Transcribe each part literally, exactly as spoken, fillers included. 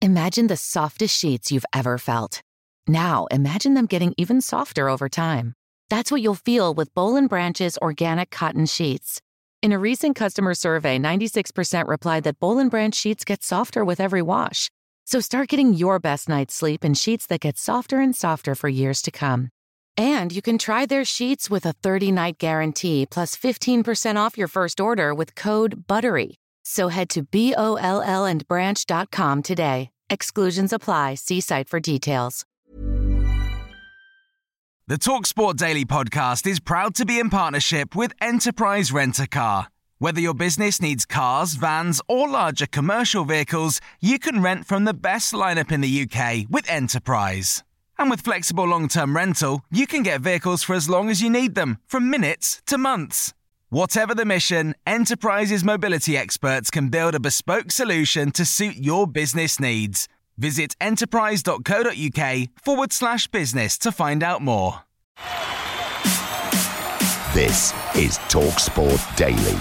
Imagine the softest sheets you've ever felt. Now, imagine them getting even softer over time. That's what you'll feel with Boll and Branch's organic cotton sheets. In a recent customer survey, ninety-six percent replied that Boll and Branch sheets get softer with every wash. So start getting your best night's sleep in sheets that get softer and softer for years to come. And you can try their sheets with a thirty-night guarantee plus fifteen percent off your first order with code BUTTERY. So head to B O L L and branch dot com today. Exclusions apply. See site for details. The TalkSport Daily podcast is proud to be in partnership with Enterprise Rent-A-Car. Whether your business needs cars, vans, or larger commercial vehicles, you can rent from the best lineup in the U K with Enterprise. And with flexible long-term rental, you can get vehicles for as long as you need them, from minutes to months. Whatever the mission, Enterprise's mobility experts can build a bespoke solution to suit your business needs. Visit enterprise.co.uk forward slash business to find out more. This is TalkSport Daily.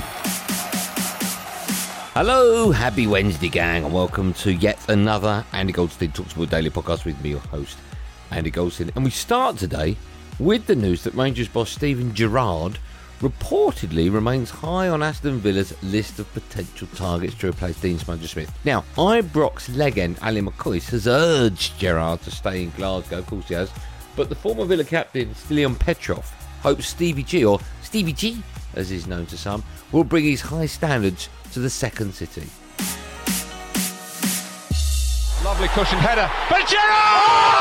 Hello, happy Wednesday, gang, and welcome to yet another Andy Goldstein TalkSport Daily podcast with me, your host, Andy Goldstein. And we start today with the news that Rangers boss Steven Gerrard reportedly remains high on Aston Villa's list of potential targets to replace Dean Smudger-Smith. Now, Ibrox legend Ali McCoist has urged Gerrard to stay in Glasgow, of course he has, but the former Villa captain Stilian Petrov hopes Stevie G, or Stevie G as he's known to some, will bring his high standards to the second city. Lovely cushion header, but Gerrard!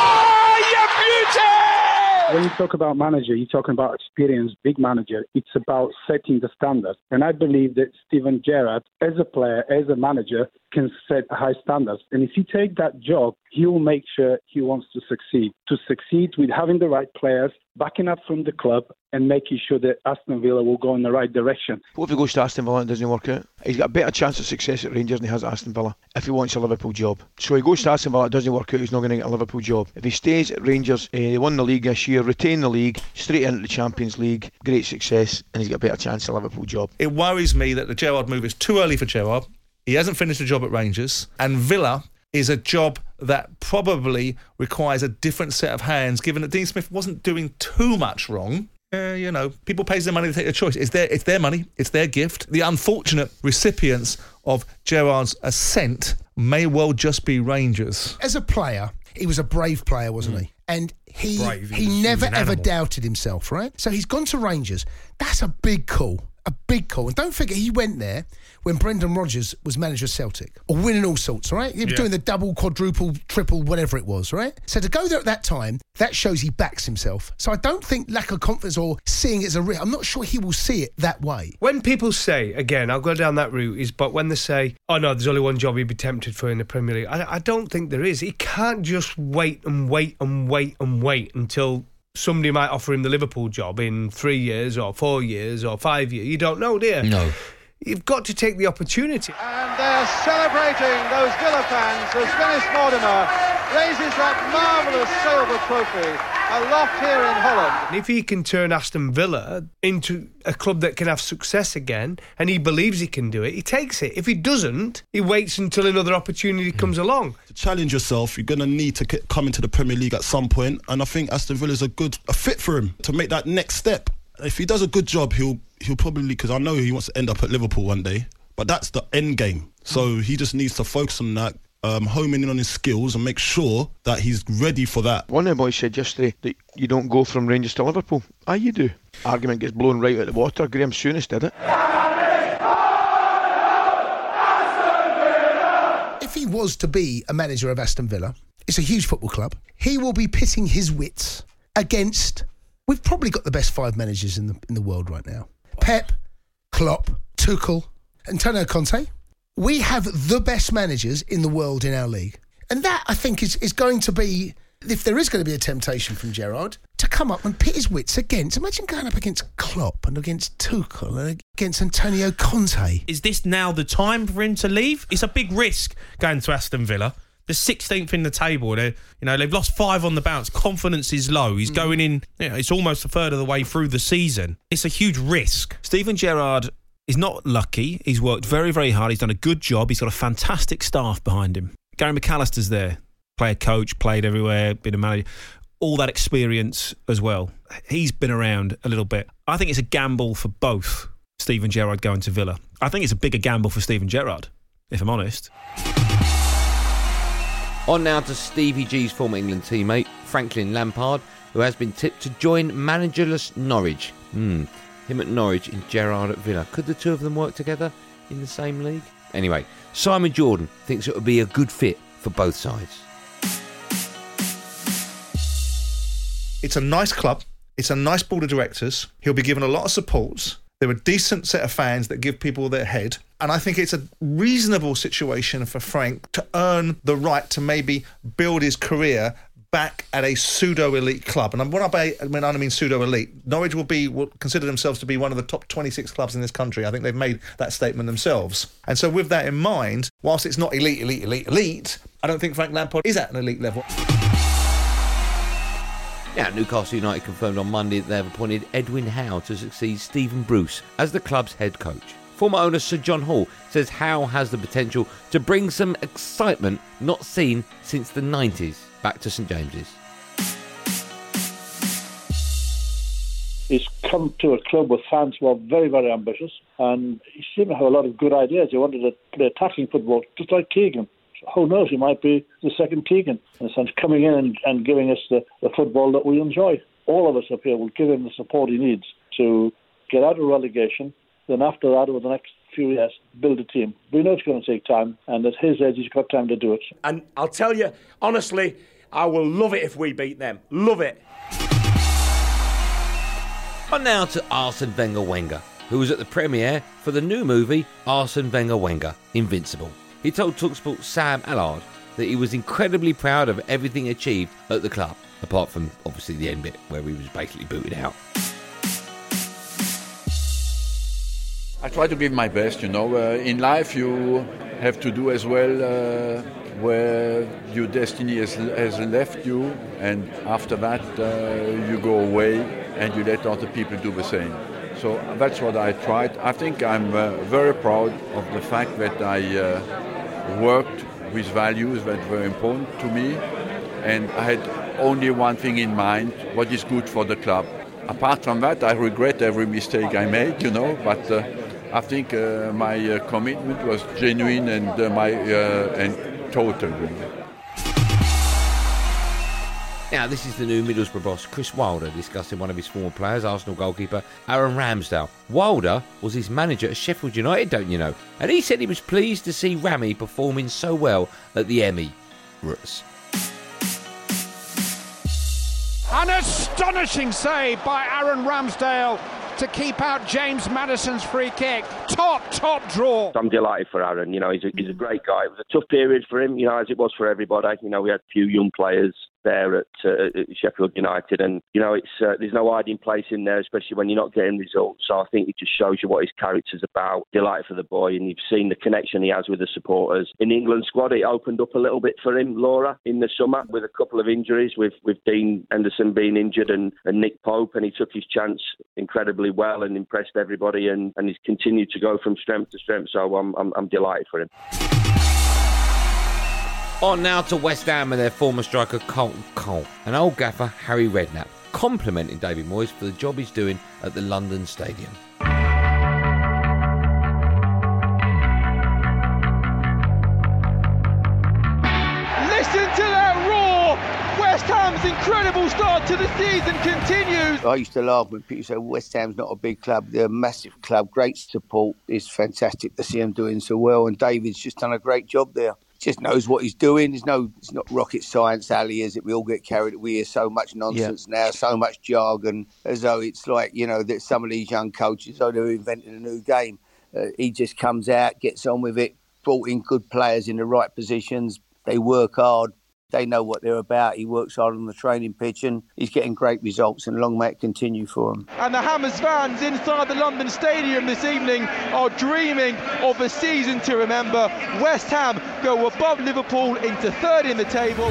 Oh, you beauty! When you talk about manager, you're talking about experienced, big manager. It's about setting the standards. And I believe that Steven Gerrard, as a player, as a manager, can set high standards. And if he takes that job, he will make sure he wants to succeed. To succeed with having the right players, backing up from the club, and making sure that Aston Villa will go in the right direction. What if he goes to Aston Villa and it doesn't work out? He's got a better chance of success at Rangers than he has at Aston Villa if he wants a Liverpool job. So he goes to Aston Villa, it doesn't work out, he's not going to get a Liverpool job. If he stays at Rangers, uh, they won the league this year, retain the league, straight into the Champions League, great success, and he's got a better chance of a Liverpool job. It worries me that the Gerrard move is too early for Gerrard. He hasn't finished a job at Rangers, and Villa is a job that probably requires a different set of hands, given that Dean Smith wasn't doing too much wrong. Uh, you know, people pay their money to take a choice. It's their, it's their money. It's their gift. The unfortunate recipients of Gerrard's ascent may well just be Rangers. As a player, he was a brave player, wasn't mm. he? And he brave, he, he never ever doubted himself, right? So he's gone to Rangers. That's a big call. A big call. And don't forget, he went there when Brendan Rodgers was manager of Celtic, or winning all sorts, right? He was yeah. doing the double, quadruple, triple, whatever it was, right? So to go there at that time, that shows he backs himself. So I don't think lack of confidence or seeing it as a risk, I'm not sure he will see it that way. When people say, again, I'll go down that route, is but when they say, oh no, there's only one job he'd be tempted for in the Premier League, I, I don't think there is. He can't just wait and wait and wait and wait until somebody might offer him the Liverpool job in three years or four years or five years. You don't know, do you? No. You've got to take the opportunity. And they're celebrating, those Villa fans, as Dennis Mortimer raises that marvellous silver trophy aloft here in Holland. And if he can turn Aston Villa into a club that can have success again, and he believes he can do it, he takes it. If he doesn't, he waits until another opportunity mm. comes along. To challenge yourself, you're going to need to come into the Premier League at some point, and I think Aston Villa is a good a fit for him to make that next step. If he does a good job, he'll he'll probably, because I know he wants to end up at Liverpool one day, but that's the end game. So he just needs to focus on that, um, homing in on his skills and make sure that he's ready for that. One of the boys said yesterday that you don't go from Rangers to Liverpool. Ah, you do. Argument gets blown right out of the water. Graham Souness did it. If he was to be a manager of Aston Villa, it's a huge football club, he will be pitting his wits against... We've probably got the best five managers in the in the world right now. Pep, Klopp, Tuchel, Antonio Conte. We have the best managers in the world in our league. And that, I think, is, is going to be, if there is going to be a temptation from Gerrard, to come up and pit his wits against, imagine going up against Klopp and against Tuchel and against Antonio Conte. Is this now the time for him to leave? It's a big risk going to Aston Villa. The sixteenth in the table. They're, you know, they've lost five on the bounce. Confidence is low. He's mm. going in, you know, it's almost a third of the way through the season. It's a huge risk. Steven Gerrard is not lucky. He's worked very, very hard. He's done a good job. He's got a fantastic staff behind him. Gary McAllister's there. Player coach, played everywhere, been a manager. All that experience as well. He's been around a little bit. I think it's a gamble for both Steven Gerrard going to Villa. I think it's a bigger gamble for Steven Gerrard, if I'm honest. On now to Stevie G's former England teammate, Franklin Lampard, who has been tipped to join managerless Norwich. Hmm, him at Norwich and Gerrard at Villa. Could the two of them work together in the same league? Anyway, Simon Jordan thinks it would be a good fit for both sides. It's a nice club. It's a nice board of directors. He'll be given a lot of support. They're a decent set of fans that give people their head. And I think it's a reasonable situation for Frank to earn the right to maybe build his career back at a pseudo-elite club. And when I, by, when I mean pseudo-elite, Norwich will be will consider themselves to be one of the top twenty-six clubs in this country. I think they've made that statement themselves. And so with that in mind, whilst it's not elite, elite, elite, elite, I don't think Frank Lampard is at an elite level. Now, Newcastle United confirmed on Monday that they have appointed Edwin Howe to succeed Stephen Bruce as the club's head coach. Former owner Sir John Hall says Howe has the potential to bring some excitement not seen since the nineties back to St James's. He's come to a club with fans who are very, very ambitious, and he seemed to have a lot of good ideas. He wanted to play attacking football, just like Keegan. Who knows, he might be the second Keegan, in a sense, coming in and, and giving us the, the football that we enjoy. All of us up here will give him the support he needs to get out of relegation. Then after that, over the next few years, build a team. We know it's going to take time, and at his age, he's got time to do it. And I'll tell you, honestly, I will love it if we beat them. Love it. On now to Arsene Wenger Wenger, who was at the premiere for the new movie Arsene Wenger Wenger, Invincible. He told TalkSport Sam Allard that he was incredibly proud of everything achieved at the club, apart from obviously the end bit where he was basically booted out. I try to give my best, you know. Uh, in life you have to do as well uh, where your destiny has, has left you, and after that uh, you go away and you let other people do the same. So that's what I tried. I think I'm uh, very proud of the fact that I uh, worked with values that were important to me, and I had only one thing in mind: what is good for the club. Apart from that, I regret every mistake I made, you know, but uh, I think uh, my uh, commitment was genuine and uh, my uh, and total. Now, this is the new Middlesbrough boss, Chris Wilder, discussing one of his former players, Arsenal goalkeeper Aaron Ramsdale. Wilder was his manager at Sheffield United, don't you know? And he said he was pleased to see Rami performing so well at the Emirates. An astonishing save by Aaron Ramsdale to keep out James Maddison's free kick. Top, top draw. I'm delighted for Aaron. You know, he's a, he's a great guy. It was a tough period for him, you know, as it was for everybody. You know, we had a few young players there at, uh, at Sheffield United, and you know, it's uh, there's no hiding place in there, especially when you're not getting results. So I think it just shows you what his character's about. Delighted for the boy, and you've seen the connection he has with the supporters. In the England squad, it opened up a little bit for him, Laura, in the summer with a couple of injuries, with with Dean Henderson being injured and, and Nick Pope, and he took his chance incredibly well and impressed everybody, and, and he's continued to go from strength to strength. So I'm I'm, I'm delighted for him. On now to West Ham and their former striker Carlton Cole and old gaffer Harry Redknapp, complimenting David Moyes for the job he's doing at the London Stadium. Listen to that roar! West Ham's incredible start to the season continues. I used to laugh when people say West Ham's not a big club. They're a massive club, great support. It's fantastic to see them doing so well, and David's just done a great job there. Just knows what he's doing. There's no, it's not rocket science, Ali, is it? We all get carried. We hear so much nonsense yeah. now, so much jargon, as though it's like, you know, that some of these young coaches, oh, they're inventing a new game. Uh, he just comes out, gets on with it, brought in good players in the right positions. They work hard. They know what they're about. He works hard on the training pitch, and he's getting great results, and long may it continue for him. And the Hammers fans inside the London Stadium this evening are dreaming of a season to remember. West Ham go above Liverpool into third in the table.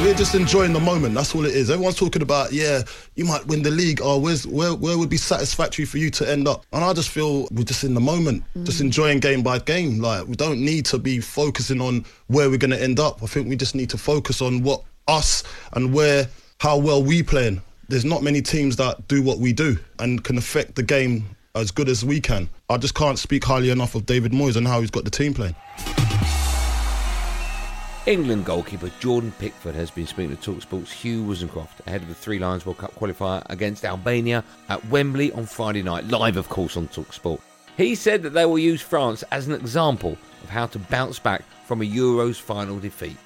we're just enjoying the moment. That's all it is. Everyone's talking about, yeah, you might win the league. Or where's where where would be satisfactory for you to end up? And I just feel we're just in the moment, mm. just enjoying game by game. Like, we don't need to be focusing on where we're going to end up. I think we just need to focus on what us and where how well we playing. There's not many teams that do what we do and can affect the game as good as we can. I just can't speak highly enough of David Moyes and how he's got the team playing. England goalkeeper Jordan Pickford has been speaking to TalkSport's Hugh Woozencroft ahead of the Three Lions World Cup qualifier against Albania at Wembley on Friday night, live of course on TalkSport. He said that they will use France as an example of how to bounce back from a Euros final defeat.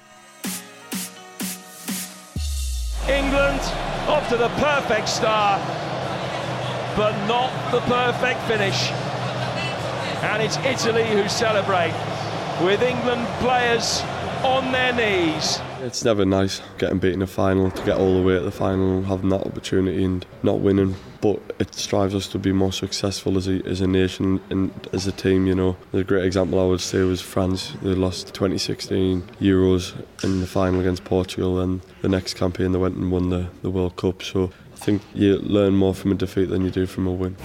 England off to the perfect start, but not the perfect finish. And it's Italy who celebrate, with England players on their knees. It's never nice getting beaten in a final, to get all the way to the final and having that opportunity and not winning, but it strives us to be more successful as a, as a nation and as a team. You know, a great example I would say was France. They lost twenty sixteen Euros in the final against Portugal, and the next campaign they went and won the, the World Cup. So I think you learn more from a defeat than you do from a win.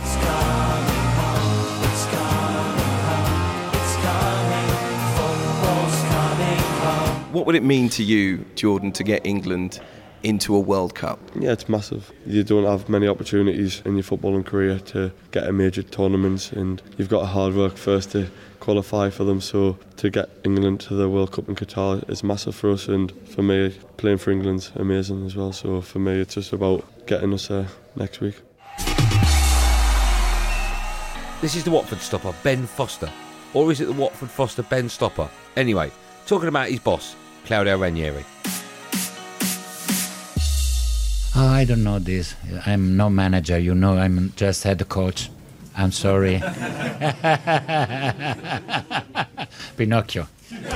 What would it mean to you, Jordan, to get England into a World Cup? Yeah, it's massive. You don't have many opportunities in your footballing career to get a major tournaments, and you've got to hard work first to qualify for them. So to get England to the World Cup in Qatar is massive for us, and for me, playing for England's amazing as well. So for me, it's just about getting us there next week. This is the Watford stopper, Ben Foster. Or is it the Watford Foster, Ben Stopper? Anyway, talking about his boss, Claudio Ranieri. I don't know this. I'm no manager, you know, I'm just head coach. I'm sorry. Pinocchio.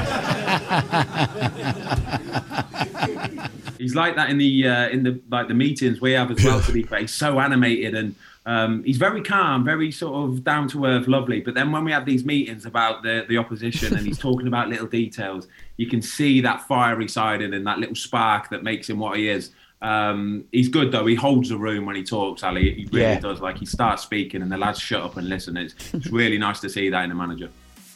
He's like that in the uh, in the like the meetings we have as well. To be fair, he's so animated and um, he's very calm, very sort of down to earth, lovely. But then when we have these meetings about the the opposition and he's talking about little details, you can see that fiery side in him, that little spark that makes him what he is. Um, he's good though. He holds the room when he talks, Ali. He really yeah. does. Like, he starts speaking and the lads shut up and listen. It's, it's really nice to see that in a manager.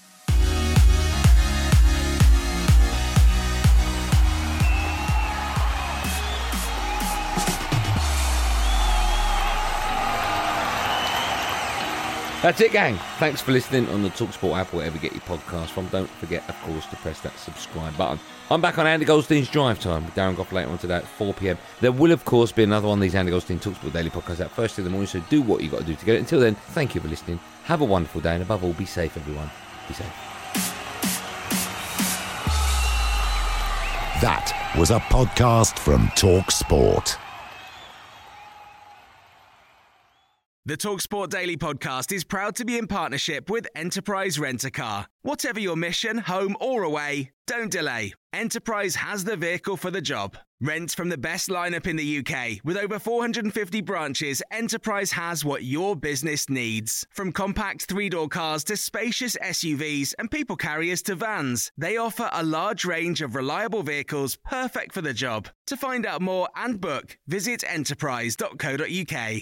That's it, gang. Thanks for listening on the TalkSport app, wherever you get your podcast from. Don't forget, of course, to press that subscribe button. I'm back on Andy Goldstein's Drive Time with Darren Goff later on today at four p.m. There will, of course, be another one of these Andy Goldstein TalkSport Daily podcasts out first thing in the morning, so do what you got to do to get it. Until then, thank you for listening. Have a wonderful day, and above all, be safe, everyone. Be safe. That was a podcast from TalkSport. The TalkSport Daily podcast is proud to be in partnership with Enterprise Rent-A-Car. Whatever your mission, home or away, don't delay. Enterprise has the vehicle for the job. Rent from the best lineup in the U K. With over four hundred fifty branches, Enterprise has what your business needs. From compact three-door cars to spacious S U Vs and people carriers to vans, they offer a large range of reliable vehicles perfect for the job. To find out more and book, visit enterprise dot co dot uk.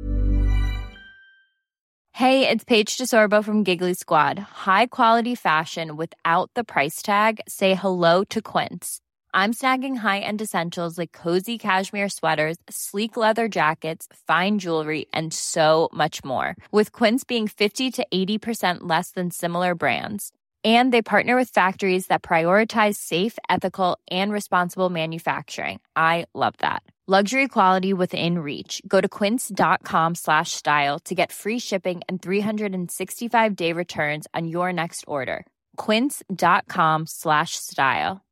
Hey, it's Paige DeSorbo from Giggly Squad. High quality fashion without the price tag. Say hello to Quince. I'm snagging high-end essentials like cozy cashmere sweaters, sleek leather jackets, fine jewelry, and so much more. With Quince being fifty to eighty percent less than similar brands. And they partner with factories that prioritize safe, ethical, and responsible manufacturing. I love that. Luxury quality within reach. Go to quince.com slash style to get free shipping and three sixty-five day returns on your next order. Quince.com slash style.